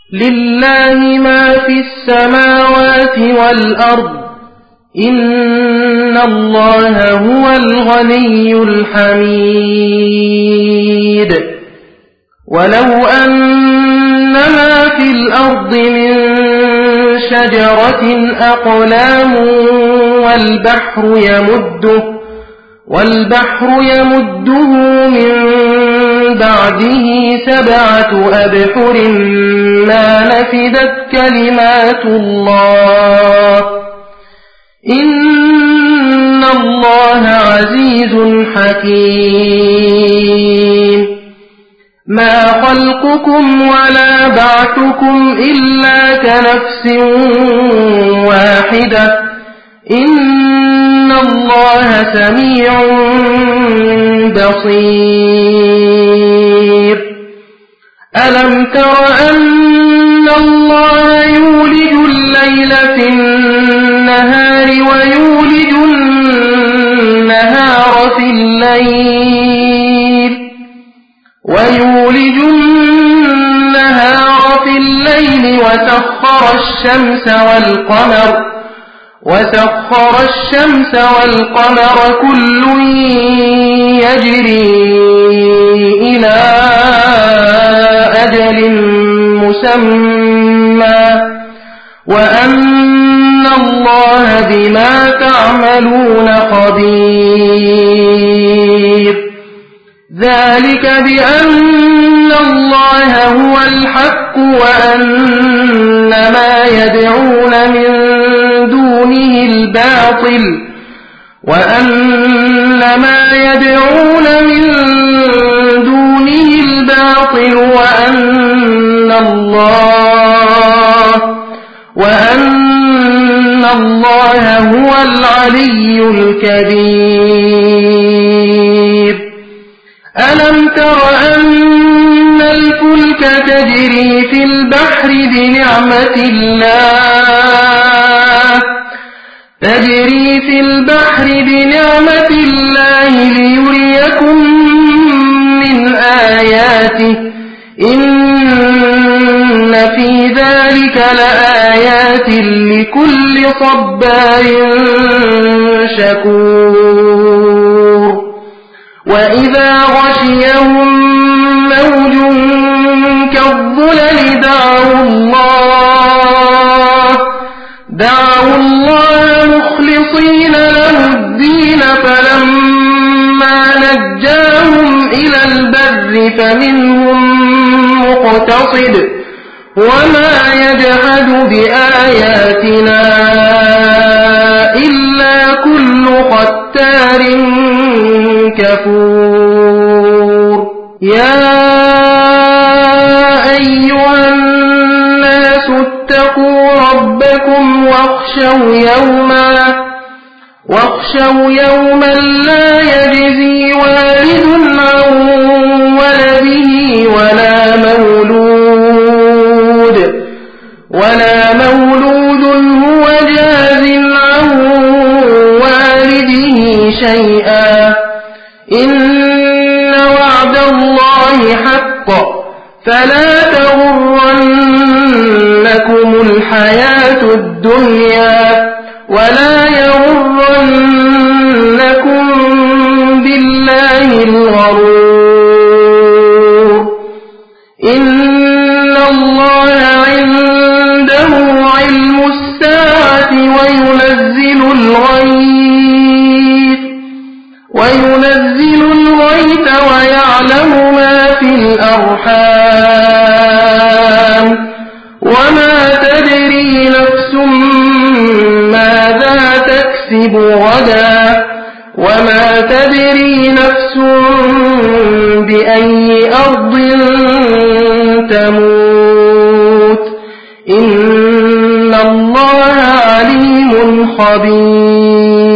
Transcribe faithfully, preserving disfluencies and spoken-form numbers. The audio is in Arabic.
لله ما في السماوات والأرض إن الله هو الغني الحميد ولو أن ما في الأرض من شجرة أقلام والبحر يمده والبحر يمده من بعده سبعة أبحر ما نفدت كلمات الله إن الله عزيز حكيم ما خلقكم ولا بعثكم إلا كنفس واحدة إن الله سميع بصير ألم تر أن الله يولج الليل في النهار ويولج النهار في الليل ويولج النهار في الليل وسخر الشمس والقمر وسخر الشمس والقمر كل يجري إلى أجل مسمى وأن الله بما تعملون خبير ذلك بأن الله هو الحق وأن ما يدعون من دونه الباطل وأن ما يدعون من دونه الباطل وأن الله وأن الله هو العلي الكبير ألم تر أن الفلك تجري في البحر بنعمة الله تجري في البحر بنعمة الله ليريكم من آياته إن في ذلك لآيات لكل صبار شكور وإذا غشيهم موج كالظلل دعوا الله دعوا الله مخلصين له الدين فلما نجاهم إلى البر فمنهم مقتصد وما يجحد بآياتنا إلا كل ختار كفور يا أيها الناس اتقوا ربكم واخشوا يوما واخشوا يوما لا يجزي والد عن ولده ولا مولود ولا مولود هو جاز عن والده شيئا إن وعد الله حق فلا تغرنكم الحياة الدنيا ولا يغرنكم بالله الغرور إن الله عنده علم الساعة وينزل الغيث وينزل الغيث ويعلم ما في الأرحام وما تدري نفس ماذا تكسب غدا وما تدري نفس بأي أرض تموت إن الله عليم خبير